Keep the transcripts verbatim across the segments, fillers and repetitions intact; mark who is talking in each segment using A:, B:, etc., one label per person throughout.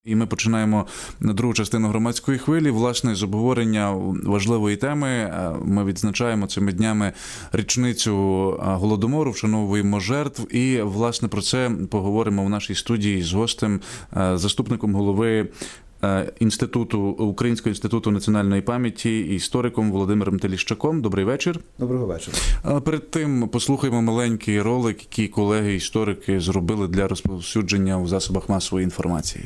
A: І ми починаємо другу частину громадської хвилі, власне, з обговорення важливої теми. Ми відзначаємо цими днями річницю Голодомору, вшановуємо жертв. І, власне, про це поговоримо в нашій студії з гостем, заступником голови Інституту, Українського інституту національної пам'яті, істориком Володимиром Теліщаком. Добрий вечір.
B: Доброго вечора.
A: Перед тим послухаємо маленький ролик, який колеги-історики зробили для розповсюдження в засобах масової інформації.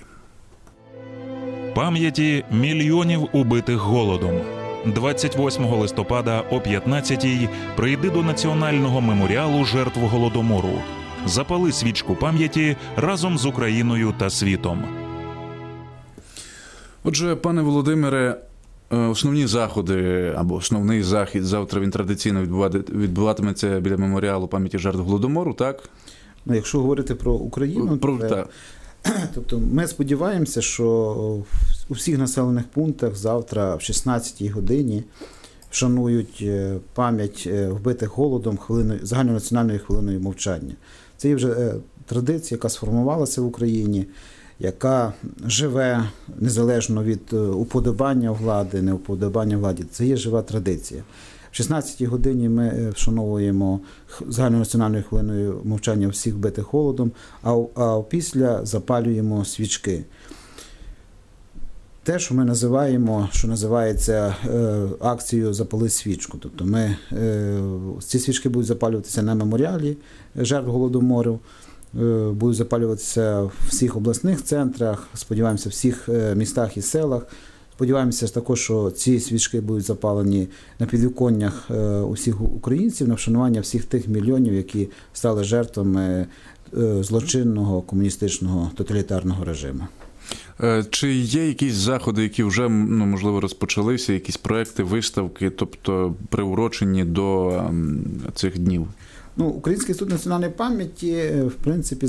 C: Пам'яті мільйонів убитих голодом. двадцять восьмого листопада о п'ятнадцятій прийди до Національного меморіалу жертв Голодомору. Запали свічку пам'яті разом з Україною та світом.
A: Отже, пане Володимире, основні заходи, або основний захід, завтра він традиційно відбуватиметься біля меморіалу пам'яті жертв Голодомору, так?
B: Ну, якщо говорити про Україну,
A: про,
B: то,
A: та.
B: тобто ми сподіваємося, що у всіх населених пунктах завтра в шістнадцятій годині вшанують пам'ять вбитих голодом хвилиною, загальнонаціональною хвилиною мовчання. Це є вже традиція, яка сформувалася в Україні, яка живе незалежно від уподобання влади, неуподобання влади. Це є жива традиція. В шістнадцятій годині ми вшановуємо загальнонаціональною хвилиною мовчання всіх вбитих голодом, а, а після запалюємо свічки. Те, що ми називаємо, що називається акцією «Запали свічку». Тобто ми, ці свічки будуть запалюватися на меморіалі жертв Голодомору, будуть запалюватися в всіх обласних центрах, сподіваємося, в всіх містах і селах. Сподіваємося також, що ці свічки будуть запалені на підвіконнях усіх українців, на вшанування всіх тих мільйонів, які стали жертвами злочинного комуністичного тоталітарного режиму.
A: Чи є якісь заходи, які вже, ну, можливо, розпочалися, якісь проекти, виставки, тобто приурочені до цих днів?
B: Ну, Український інститут національної пам'яті, в принципі,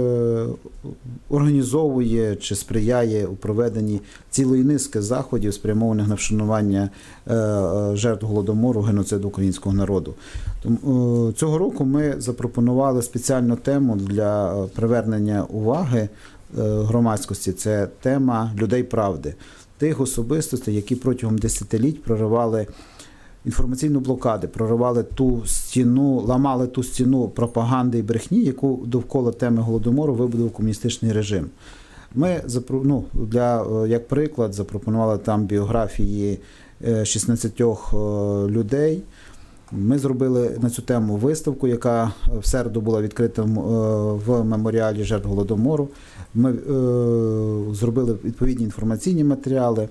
B: організовує чи сприяє у проведенні цілої низки заходів, спрямованих на вшанування жертв Голодомору, геноциду українського народу. Цього року ми запропонували спеціальну тему для привернення уваги громадськості. Це тема людей правди. Тих особистостей, які протягом десятиліть проривали інформаційну блокаду, проривали ту стіну, ламали ту стіну пропаганди і брехні, яку довкола теми Голодомору вибудував комуністичний режим. Ми, ну, для, як приклад, запропонували там біографії шістнадцятьох людей. Ми зробили на цю тему виставку, яка в середу була відкрита в меморіалі жертв Голодомору. Ми е, зробили відповідні інформаційні матеріали.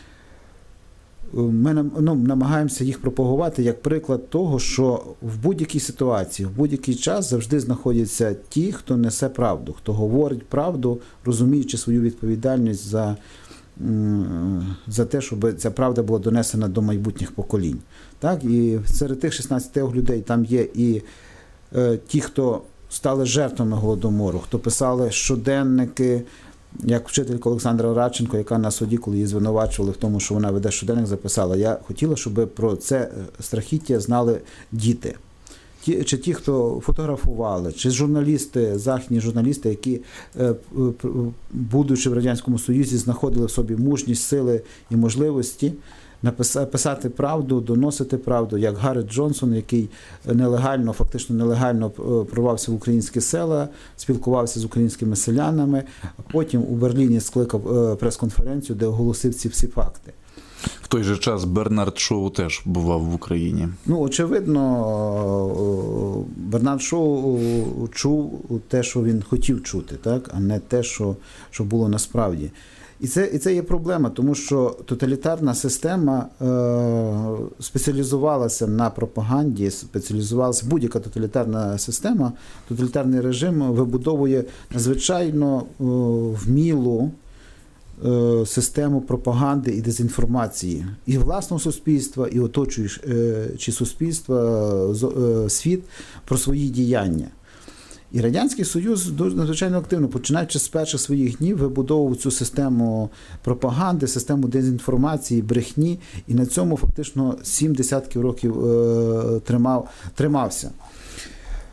B: Ми ну, намагаємося їх пропагувати як приклад того, що в будь-якій ситуації, в будь-який час завжди знаходяться ті, хто несе правду, хто говорить правду, розуміючи свою відповідальність за, за те, щоб ця правда була донесена до майбутніх поколінь. Так? І серед тих шістнадцяти людей там є і е, ті, хто стали жертвами Голодомору, хто писали щоденники, як вчителька Олександра Радченко, яка на суді, коли її звинувачували в тому, що вона веде щоденник, записала: я хотіла, щоб про це страхіття знали діти. Ті, чи ті, хто фотографували, чи журналісти, західні журналісти, які, будучи в Радянському Союзі, знаходили в собі мужність, сили і можливості написати правду, доносити правду, як Гарет Джонсон, який нелегально, фактично нелегально прорвався в українські села, спілкувався з українськими селянами, а потім у Берліні скликав прес-конференцію, де оголосив ці всі факти.
A: В той же час Бернард Шоу теж бував в Україні.
B: Ну, очевидно, Бернард Шоу чув те, що він хотів чути, так? А не те, що, що було насправді. І це, і це є проблема, тому що тоталітарна система е, спеціалізувалася на пропаганді, спеціалізувалася будь-яка тоталітарна система, тоталітарний режим вибудовує надзвичайно е, вмілу е, систему пропаганди і дезінформації і власного суспільства, і оточуючи суспільства, е, світ про свої діяння. І Радянський Союз надзвичайно активно, починаючи з перших своїх днів, вибудовував цю систему пропаганди, систему дезінформації, брехні, і на цьому фактично сім десятків років е, тримав, тримався.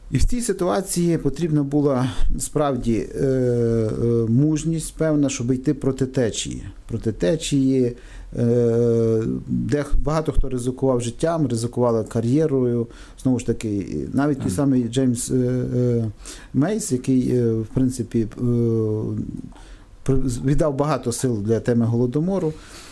B: І в цій ситуації потрібна була справді е, е, мужність певна, щоб йти проти течії. Проти течії, е, де багато хто ризикував життям, ризикували кар'єрою. Знову ж таки, навіть той самий Джеймс е, е, Мейс, який, е, в принципі, е, віддав багато сил для теми Голодомору,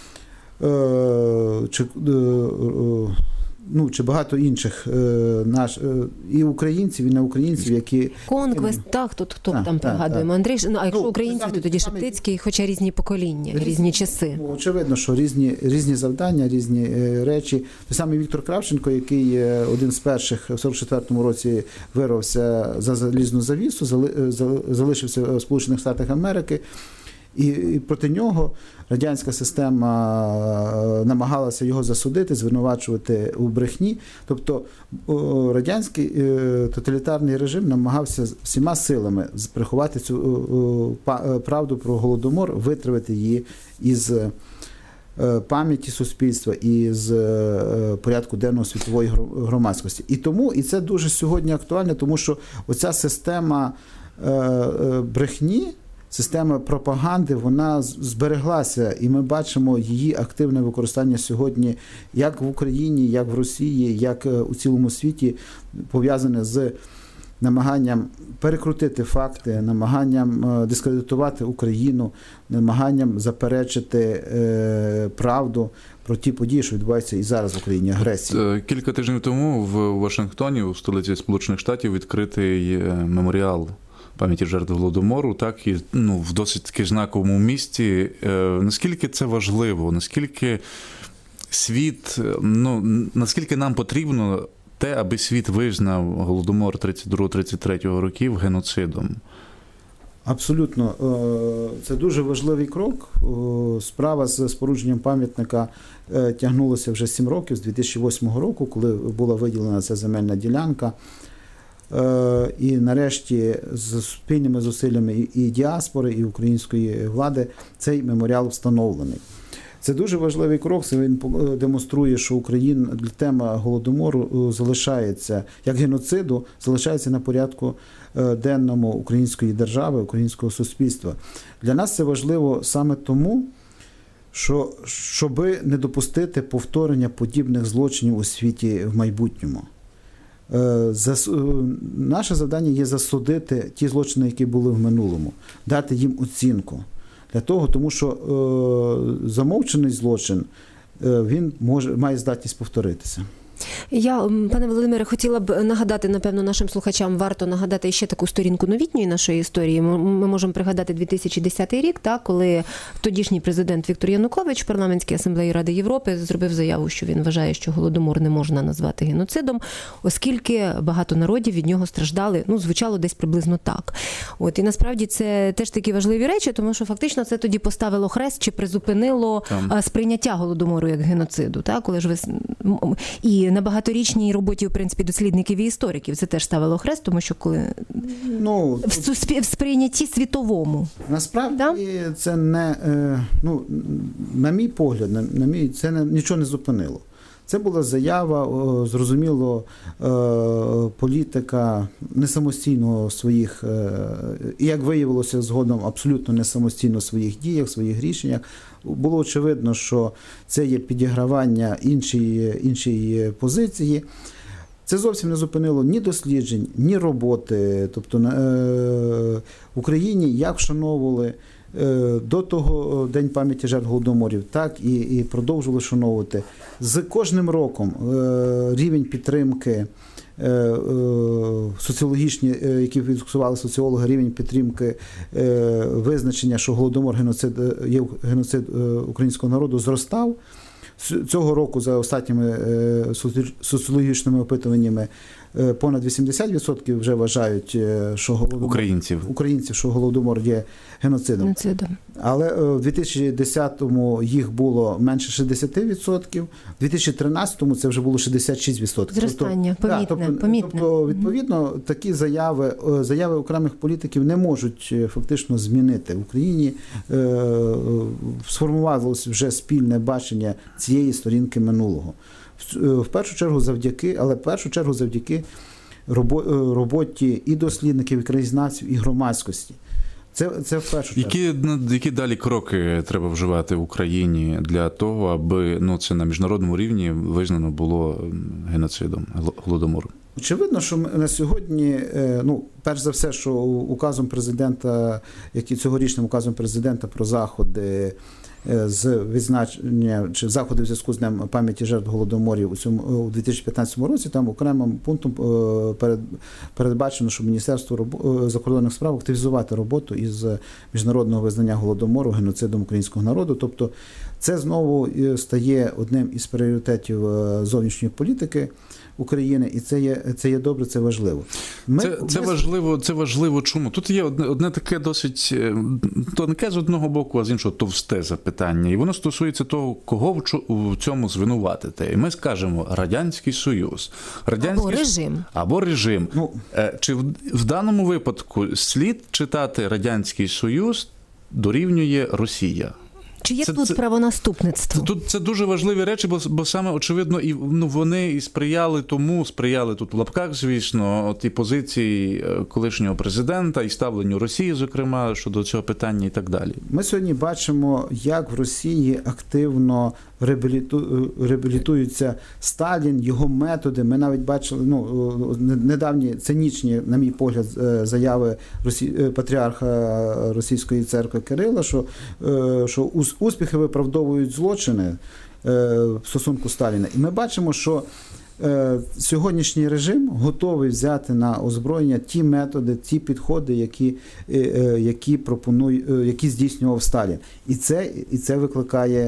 B: е, чи, е, е, ну, чи багато інших е, наш, е, і українців, і не українців, які...
D: Конквест, так, хто, хто
B: Так,
D: там
B: так,
D: пригадуємо.
B: так.
D: Андрій, ну, а якщо
B: Ну,
D: українців,
B: саме-
D: то тоді
B: саме-
D: Шептицький, хоча різні покоління, різні,
B: Різні.
D: часи.
B: Ну, очевидно, що різні, різні завдання, різні е, речі. Той самий Віктор Кравченко, який е, один з перших в сорок четвертому році вирвався за залізну завісу, зали, е, за- залишився в Сполучених Штатах Америки, і, і проти нього радянська система е, намагалася його засудити, звинувачувати у брехні. Тобто о, радянський е, тоталітарний режим намагався всіма силами з- приховати цю о, о, па- е, правду про Голодомор, витравити її із е, пам'яті суспільства і з е, порядку денного світової гро- громадськості. І тому, і це дуже сьогодні актуально, тому що оця система е, е, брехні, система пропаганди, вона з- збереглася, і ми бачимо її активне використання сьогодні як в Україні, як в Росії, як е, у цілому світі, пов'язане з намаганням перекрутити факти, намаганням е, дискредитувати Україну, намаганням заперечити е, правду про ті події, що відбуваються і зараз в Україні, агресії.
A: Е, Кілька тижнів тому в Вашингтоні, у столиці Сполучених Штатів, відкритий е, меморіал пам'яті жертв Голодомору, так, і ну, в досить таки знаковому місці. Е, Наскільки це важливо, наскільки світ, е, ну, наскільки нам потрібно те, аби світ визнав Голодомор тридцять другого тридцять третього років геноцидом?
B: Абсолютно. Е, Це дуже важливий крок. Е, Справа з спорудженням пам'ятника е, тягнулася вже сім років, з дві тисячі восьмого року, коли була виділена ця земельна ділянка. Е, І нарешті з спільними зусиллями і- і діаспори, і української влади цей меморіал встановлений. Це дуже важливий крок. Це він е, демонструє, що Україна, тема Голодомору е, залишається, як геноциду, залишається на порядку е, денному української держави, українського суспільства. Для нас це важливо саме тому, що щоби не допустити повторення подібних злочинів у світі в майбутньому. Е, зас- е, Наше завдання є засудити ті злочини, які були в минулому, дати їм оцінку. Для того, тому що е, замовчений злочин, е, він може, має здатність повторитися.
D: Я, м, пане Володимире, хотіла б нагадати, напевно, нашим слухачам варто нагадати ще таку сторінку новітньої нашої історії. Ми, ми можемо пригадати дві тисячі десятий рік, так, коли тодішній президент Віктор Янукович в парламентській асамблеї Ради Європи зробив заяву, що він вважає, що Голодомор не можна назвати геноцидом, оскільки багато народів від нього страждали, ну, звучало десь приблизно так. От, і насправді це теж такі важливі речі, тому що фактично це тоді поставило хрест чи призупинило
A: Там.
D: а, сприйняття Голодомору як геноциду, так, коли ж ви с- м- м- і на багаторічній роботі, в принципі, дослідників і істориків це теж ставило хрест, тому що коли
B: Ну,
D: в суспі- в сприйнятті світовому.
B: насправді
D: Да?
B: це не, е, ну, на мій погляд, на, на мій, це не, нічого не зупинило. Це була заява, о, зрозуміло, е, політика не самостійного своїх, е, і як виявилося згодом, абсолютно не самостійно в своїх діях, своїх рішеннях. Було очевидно, що це є підігравання іншої, іншої позиції. Це зовсім не зупинило ні досліджень, ні роботи. Тобто е, в Україні як вшановували е, до того День пам'яті жертв Голодоморів, так і, і продовжували вшановувати. З кожним роком е, рівень підтримки е, е, соціологічні, е, які фіксували соціологи, рівень підтримки е, визначення, що Голодомор геноцид, е, є геноцид е, українського народу, зростав. Цього року, за останніми е, соці- соціологічними опитуваннями, е, понад вісімдесят відсотків вже вважають, е, що Голодомор,
A: Українців.
B: українців, що Голодомор є геноцидом.
D: Геноцидом.
B: Але е, в дві тисячі десятому їх було менше шістдесят відсотків, в дві тисячі тринадцятому це вже було шістдесят шість відсотків.
D: Зростання,
B: Тобто,
D: помітне,
B: да, тобто,
D: помітне.
B: тобто, відповідно, такі заяви, е, заяви окремих політиків не можуть е, фактично змінити. В Україні е, е, сформувалося вже спільне бачення цієї сторінки минулого. В, е, в першу чергу завдяки, але в першу чергу завдяки робо- роботі і дослідників, і краєзнавців, і громадськості. Це, це в першу чергу.
A: Які, які далі кроки треба вживати в Україні для того, аби ну, це на міжнародному рівні визнано було геноцидом, голодомором?
B: Очевидно, що ми на сьогодні, ну, перш за все, що указом президента, який цьогорічним указом президента про заходи з відзначення чи заходи в зв'язку з Днем пам'яті жертв голодоморів у цьому у дві тисячі п'ятнадцятому році, там окремим пунктом перед, передбачено, що Міністерство закордонних справ активізувати роботу із міжнародного визнання голодомору геноцидом українського народу. Тобто це знову стає одним із пріоритетів зовнішньої політики України, і це є, це є добре, це важливо. Ми,
A: це, це,
B: ми...
A: важливо, це важливо чому? Тут є одне, одне таке досить тонке з одного боку, а з іншого товсте запитання. І воно стосується того, кого в цьому звинуватити. І ми скажемо Радянський Союз. Радянський...
D: Або режим.
A: Або режим.
B: Ну,
A: Чи в, в даному випадку слід читати Радянський Союз дорівнює Росія?
D: Чи є
A: Це-
D: тут
A: це-
D: правонаступництво?
A: Тут це дуже важливі речі, бо, бо саме очевидно, і ну вони і сприяли тому, сприяли тут в лапках, звісно, от і позиції е, колишнього президента, і ставленню Росії, зокрема, щодо цього питання, і так далі.
B: Ми сьогодні бачимо, як в Росії активно реабіліту... реабілітується Сталін, його методи. Ми навіть бачили ну, недавні цинічні, на мій погляд, заяви Росі... патріарха Російської церкви Кирила, що, що успіхи виправдовують злочини в стосунку Сталіна. І ми бачимо, що сьогоднішній режим готовий взяти на озброєння ті методи, ті підходи, які, які, пропонує, які здійснював Сталін. І це, і це викликає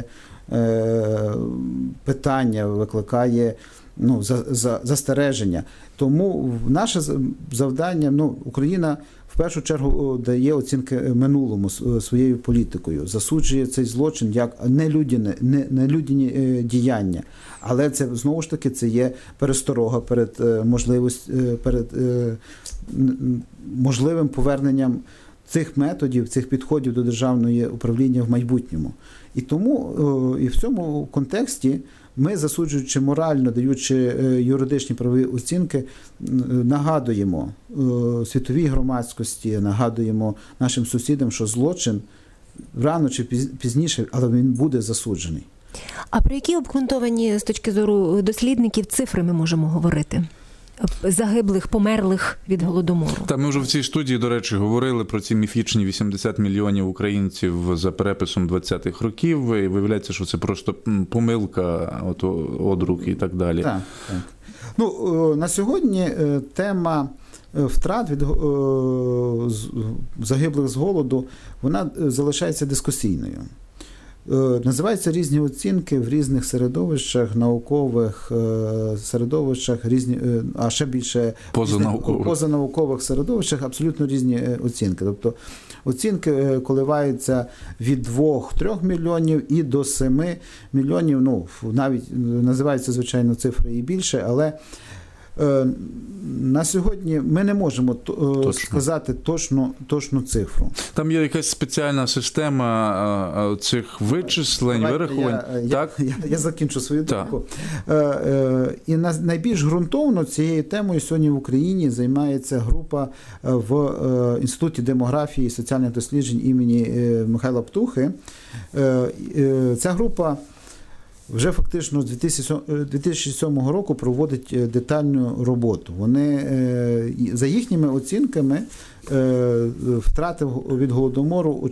B: питання, викликає ну, за, за, застереження. Тому наше завдання, ну, Україна в першу чергу дає оцінки минулому своєю політикою, засуджує цей злочин як нелюдяне, не, нелюдяні діяння. Але це, знову ж таки, це є пересторога перед, можливість, перед можливим поверненням цих методів, цих підходів до державного управління в майбутньому. І тому і в цьому контексті ми, засуджуючи морально, даючи юридичні правові оцінки, нагадуємо світовій громадськості, нагадуємо нашим сусідам, що злочин рано чи пізніше, але він буде засуджений.
D: А про які обґрунтовані з точки зору дослідників цифри ми можемо говорити? Загиблих, померлих від голодомору.
A: Та ми вже в цій студії, до речі, говорили про ці міфічні вісімдесят мільйонів українців за переписом двадцятих років. І виявляється, що це просто помилка от, одрук і так далі.
B: Так, так. Ну, на сьогодні тема втрат від загиблих з голоду, вона залишається дискусійною. Називаються різні оцінки в різних середовищах, наукових середовищах, різні, а ще більше
A: позанаукових.
B: позанаукових середовищах абсолютно різні оцінки. Тобто оцінки коливаються від двох-трьох мільйонів і до семи мільйонів, ну, навіть називаються, звичайно, цифри і більше, але на сьогодні ми не можемо точно сказати точну, точну цифру.
A: Там є якась спеціальна система цих вичислень,
B: Давайте
A: вирахувань.
B: Я,
A: так?
B: я, я, я закінчу свою думку. І найбільш ґрунтовно цією темою сьогодні в Україні займається група в Інституті демографії і соціальних досліджень імені Михайла Птухи. Ця група вже фактично з дві тисячі сьомого року проводить детальну роботу. Вони, за їхніми оцінками, втрати від голодомору,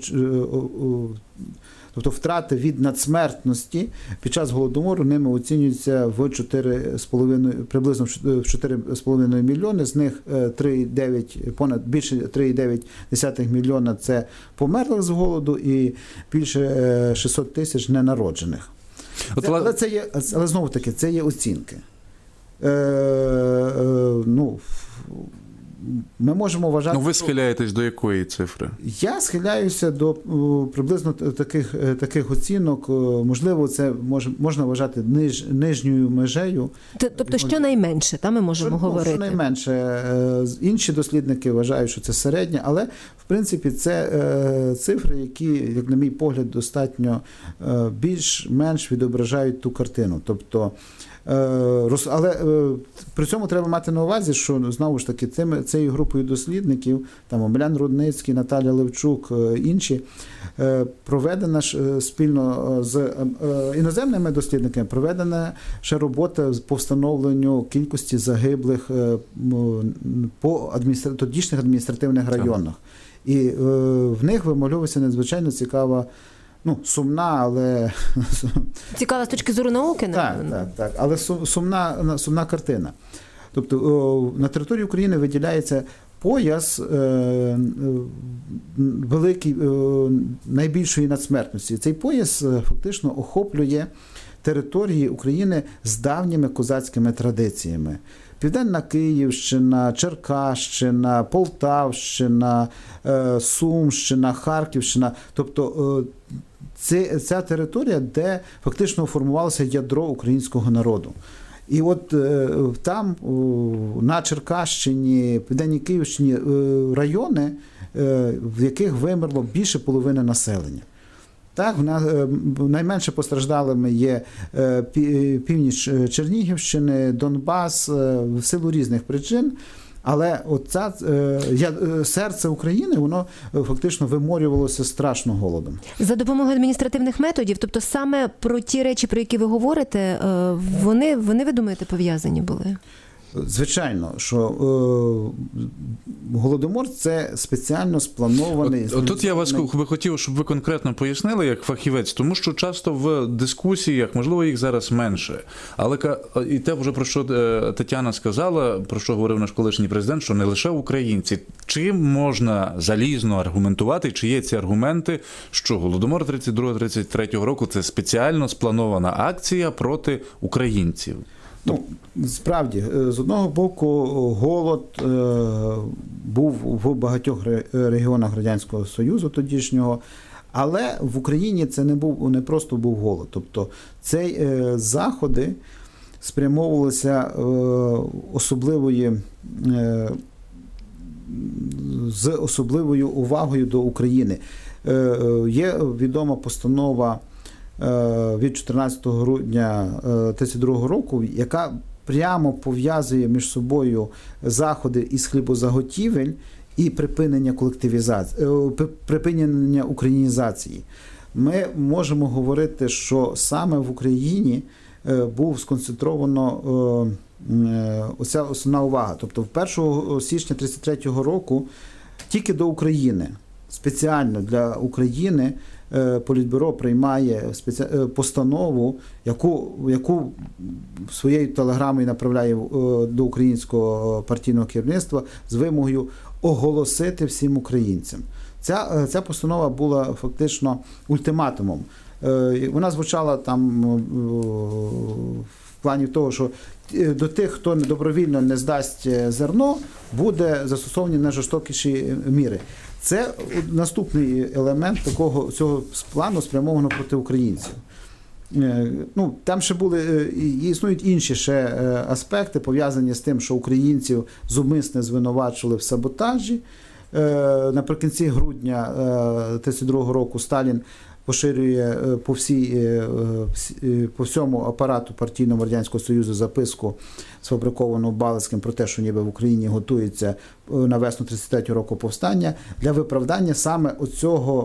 B: тобто втрати від надсмертності під час голодомору ними оцінюються в чотири з половиною, приблизно в чотири з половиною мільйони, з них три цілих дев'ять, понад більше три цілих дев'ять десятих мільйона це померлих з голоду і більше шістсот тисяч ненароджених. Це, але, це є, але знову таки, це є оцінки. Е, е, ну, ми можемо вважати...
A: Ну, ви схиляєтесь до якої цифри?
B: Я схиляюся до о, приблизно таких, таких оцінок. О, можливо, це мож, можна вважати ниж, нижньою межею.
D: Тобто, щонайменше, та ми можемо
B: Ну,
D: говорити?
B: Щонайменше. Е, Інші дослідники вважають, що це середнє, але, в принципі, це е, цифри, які, як на мій погляд, достатньо е, більш-менш відображають ту картину. Тобто, але при цьому треба мати на увазі, що, знову ж таки, цими, цією групою дослідників, там Омелян Рудницький, Наталя Левчук, інші, проведена ж спільно з іноземними дослідниками, проведена ще робота по встановленню кількості загиблих по адміністра... тодішніх адміністративних районах. І в них вимальовується надзвичайно цікава, ну, сумна, але...
D: Цікава з точки зору науки?
B: Так, так, так, але сумна, сумна картина. Тобто на території України виділяється пояс е, великий, е, найбільшої надсмертності. Цей пояс фактично охоплює території України з давніми козацькими традиціями. Південна Київщина, Черкащина, Полтавщина, е, Сумщина, Харківщина. Тобто е, це, ця територія, де фактично формувалося ядро українського народу. І от е, там, о, на Черкащині, Південній Київщині е, райони, е, в яких вимерло більше половини населення. Так, найменше постраждалими є північ Чернігівщини, Донбас, в силу різних причин. Але оця, серце України, воно фактично виморювалося страшно голодом.
D: За допомогою адміністративних методів, тобто саме про ті речі, про які ви говорите, вони, вони ви думаєте, пов'язані були?
B: Звичайно, що е, Голодомор – це спеціально спланований...
A: От, тут я вас би хотів, щоб ви конкретно пояснили, як фахівець, тому що часто в дискусіях, можливо, їх зараз менше, але і те, вже про що Тетяна сказала, про що говорив наш колишній президент, що не лише українці. Чим можна залізно аргументувати, чи є ці аргументи, що Голодомор тридцять другого - тридцять третього року – це спеціально спланована акція проти українців?
B: Ну, справді, з одного боку, голод е, був в багатьох регіонах Радянського Союзу тодішнього, але в Україні це не був не просто був голод. Тобто, ці е, заходи спрямовувалися е, особливої, е, з особливою увагою до України. Е, е, є відома постанова від чотирнадцятого грудня тридцять другого року, яка прямо пов'язує між собою заходи із хлібозаготівель і припинення колективізації, припинення українізації. Ми можемо говорити, що саме в Україні був сконцентровано оця основна увага. Тобто першого січня тридцять третього року тільки до України, спеціально для України, Політбюро приймає постанову, яку, яку своєю телеграмою направляє до українського партійного керівництва з вимогою оголосити всім українцям. Ця, ця постанова була фактично ультиматумом. Вона звучала там в плані того, що до тих, хто добровільно не здасть зерно, буде застосовані найжорстокіші міри. Це наступний елемент такого цього плану, спрямованого проти українців. Ну, там ще були, існують інші ще аспекти, пов'язані з тим, що українців зумисне звинувачували в саботажі. Наприкінці грудня тридцять другого року Сталін поширює по, всій, по всьому апарату партійного Радянського Союзу записку, сфабриковану Балицьким, про те, що ніби в Україні готується на весну тридцять третього року повстання, для виправдання саме оцього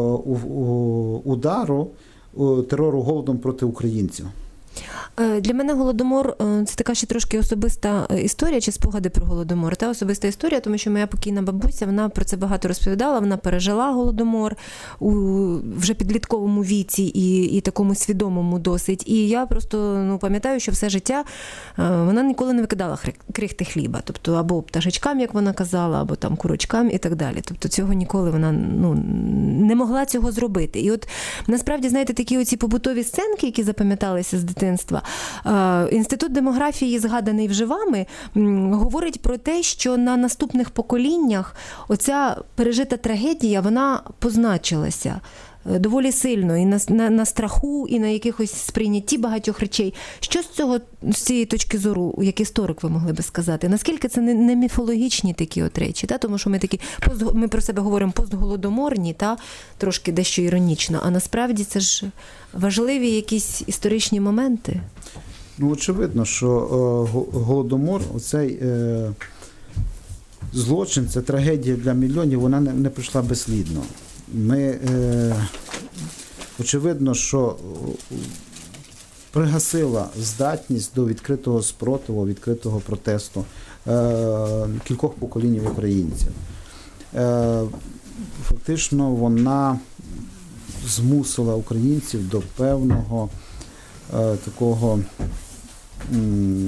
B: удару, терору голодом проти українців.
D: Для мене Голодомор – це така ще трошки особиста історія, чи спогади про Голодомор. Та особиста історія, тому що моя покійна бабуся, вона про це багато розповідала, вона пережила Голодомор у вже підлітковому віці і, і такому свідомому досить. І я просто ну, пам'ятаю, що все життя вона ніколи не викидала крихти хліба. Тобто або пташечкам, як вона казала, або там курочкам і так далі. Тобто цього ніколи вона ну, не могла цього зробити. І от насправді, знаєте, такі оці побутові сценки, які запам'яталися з дитинства, дитинства. Е, Інститут демографії, згаданий вже вами, м, говорить про те, що на наступних поколіннях оця пережита трагедія, вона позначилася е, доволі сильно і на, на, на страху, і на якихось сприйнятті багатьох речей. Що з цього, з цієї точки зору, як історик ви могли би сказати? Наскільки це не, не міфологічні такі от речі? Та? Тому що ми такі, пост, ми про себе говоримо постголодоморні, та? Трошки дещо іронічно, а насправді це ж важливі якісь історичні моменти.
B: Ну, очевидно, що е, голодомор, оцей е, злочин, це трагедія для мільйонів, вона не, не пройшла безслідно. Ми, е, очевидно, що пригасила здатність до відкритого спротиву, відкритого протесту е, кількох поколінь українців. Е, фактично вона змусила українців до певного е, такого, м,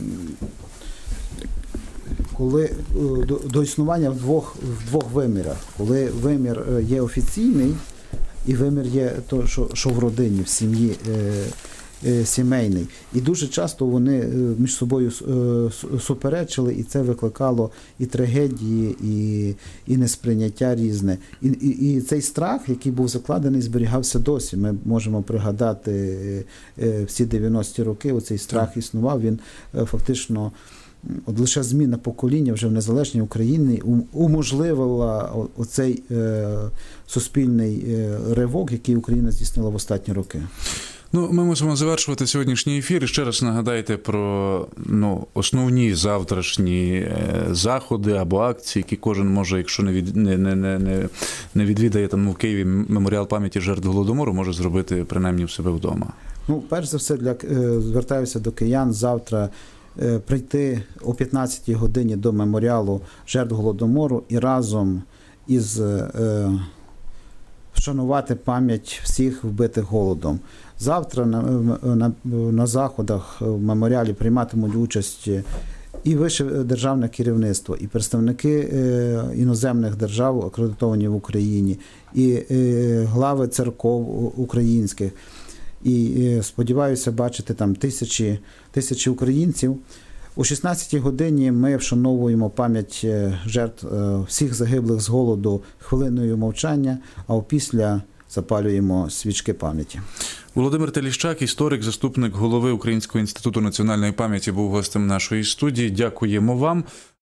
B: коли е, до, до існування в двох, в двох вимірах. Коли вимір е, є офіційний і вимір є то, що, що в родині, в сім'ї, е, е, сімейний. І дуже часто вони е, між собою е, суперечили, і це викликало і трагедії, і, і несприйняття різне. І, і, і цей страх, який був закладений, зберігався досі. Ми можемо пригадати е, е, всі дев'яності роки, оцей страх так. існував, він е, фактично от лише зміна покоління вже в незалежній Україні уможливила оцей е, суспільний е, ривок, який Україна здійснила в останні роки.
A: Ну, ми мусимо завершувати сьогоднішній ефір. І ще раз нагадайте про ну, основні завтрашні е, заходи або акції, які кожен може, якщо не, від, не, не, не, не відвідає там в Києві меморіал пам'яті жертв Голодомору, може зробити принаймні в себе вдома. Ну,
B: перш за все, для, е, звертаюся до киян завтра е, прийти о п'ятнадцятій годині до меморіалу жертв Голодомору і разом із е, вшанувати пам'ять всіх вбитих голодом. Завтра на, на, на заходах в меморіалі прийматимуть участь і вище державне керівництво, і представники е, іноземних держав, акредитовані в Україні, і е, глави церков українських. І е, сподіваюся бачити там тисячі, тисячі українців. О шістнадцятій годині ми вшановуємо пам'ять жертв всіх загиблих з голоду хвилиною мовчання, а опісля запалюємо свічки пам'яті.
A: Володимир Теліщак, історик, заступник голови Українського інституту національної пам'яті, був гостем нашої студії. Дякуємо вам.